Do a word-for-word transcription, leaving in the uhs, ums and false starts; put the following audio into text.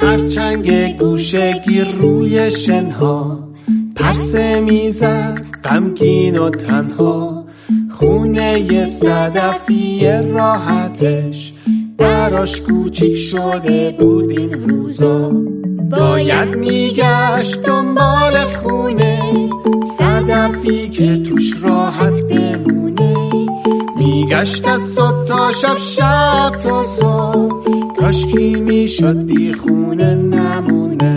خرچنگ گوشه گیر روی شنها، پرسه میزد غمگین و تنها. خونه صدفی راحتش براش کوچیک شده بود این روزا. باید میگشت دنبال خونه صدفی که توش راحت بمونه. میگشت از صبح تا شب، شب تا صبح، کاشکی میشد بی خونه نمونه.